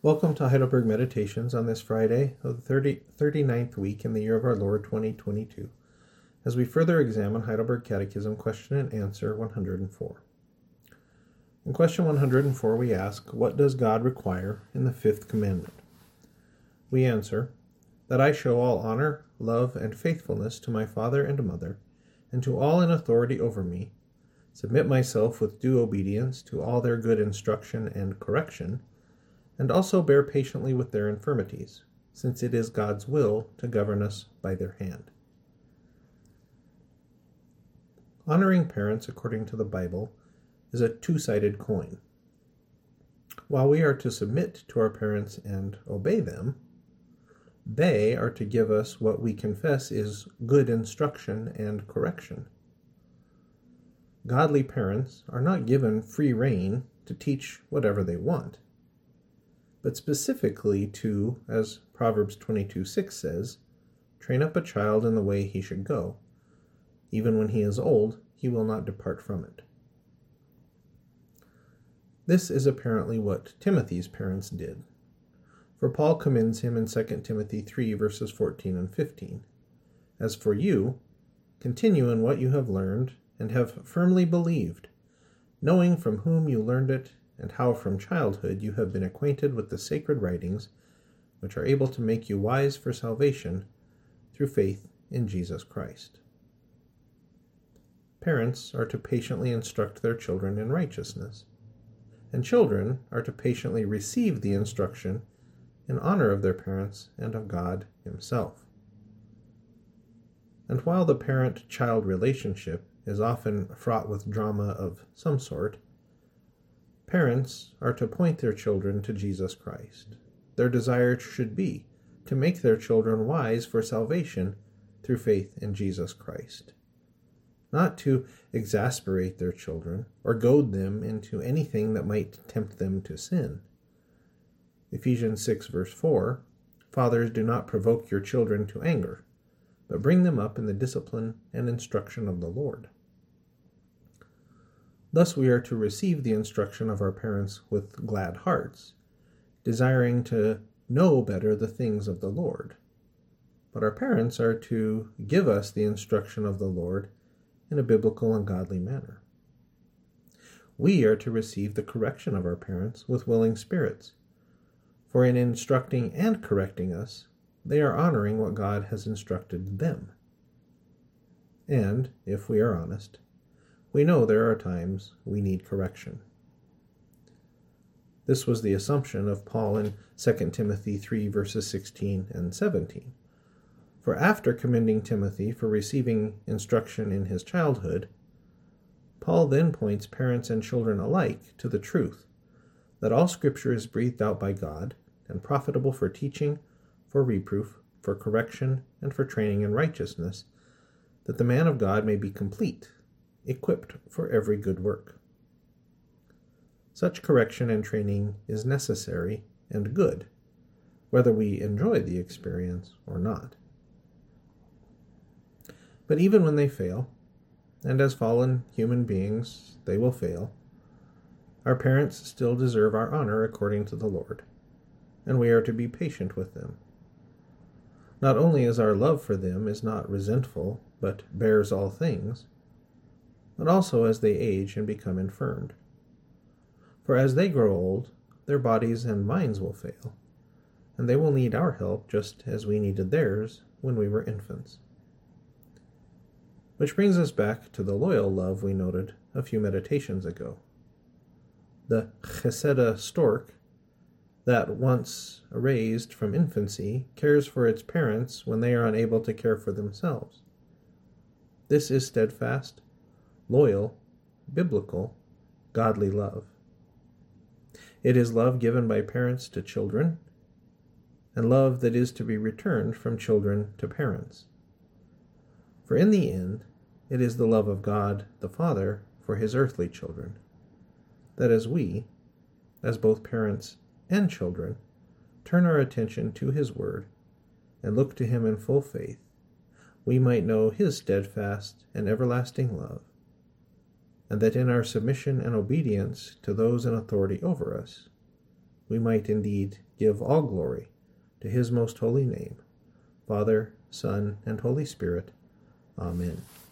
Welcome to Heidelberg Meditations on this Friday of the 39th week in the year of our Lord 2022, as we further examine Heidelberg Catechism Question and Answer 104. In question 104 we ask, what does God require in the fifth commandment? We answer, that I show all honor, love, and faithfulness to my father and mother, and to all in authority over me, submit myself with due obedience to all their good instruction and correction, and also bear patiently with their infirmities, since it is God's will to govern us by their hand. Honoring parents according to the Bible is a two-sided coin. While we are to submit to our parents and obey them, they are to give us what we confess is good instruction and correction. Godly parents are not given free rein to teach whatever they want, but specifically to, as Proverbs 22:6 says, train up a child in the way he should go. Even when he is old, he will not depart from it. This is apparently what Timothy's parents did, for Paul commends him in 2 Timothy 3 verses 14 and 15. As for you, continue in what you have learned and have firmly believed, knowing from whom you learned it, and how from childhood you have been acquainted with the sacred writings, which are able to make you wise for salvation through faith in Jesus Christ. Parents are to patiently instruct their children in righteousness, and children are to patiently receive the instruction in honor of their parents and of God Himself. And while the parent-child relationship is often fraught with drama of some sort, parents are to point their children to Jesus Christ. Their desire should be to make their children wise for salvation through faith in Jesus Christ, not to exasperate their children or goad them into anything that might tempt them to sin. Ephesians 6 verse 4, Fathers, do not provoke your children to anger, but bring them up in the discipline and instruction of the Lord. Thus we are to receive the instruction of our parents with glad hearts, desiring to know better the things of the Lord. But our parents are to give us the instruction of the Lord in a biblical and godly manner. We are to receive the correction of our parents with willing spirits, for in instructing and correcting us, they are honoring what God has instructed them. And, if we are honest, we know there are times we need correction. This was the assumption of Paul in 2 Timothy 3 verses 16 and 17. For after commending Timothy for receiving instruction in his childhood, Paul then points parents and children alike to the truth that all Scripture is breathed out by God and profitable for teaching, for reproof, for correction, and for training in righteousness, that the man of God may be complete, equipped for every good work. Such correction and training is necessary and good, whether we enjoy the experience or not. But even when they fail, and as fallen human beings they will fail, our parents still deserve our honor according to the Lord, and we are to be patient with them. Not only as our love for them is not resentful, but bears all things, but also as they age and become infirmed. For as they grow old, their bodies and minds will fail, and they will need our help just as we needed theirs when we were infants. Which brings us back to the loyal love we noted a few meditations ago. The chesed stork, that once raised from infancy, cares for its parents when they are unable to care for themselves. This is steadfast, loyal, biblical, godly love. It is love given by parents to children, and love that is to be returned from children to parents. For in the end, it is the love of God the Father for His earthly children, that as we, as both parents and children, turn our attention to His Word and look to Him in full faith, we might know His steadfast and everlasting love, and that in our submission and obedience to those in authority over us, we might indeed give all glory to his most holy name, Father, Son, and Holy Spirit. Amen.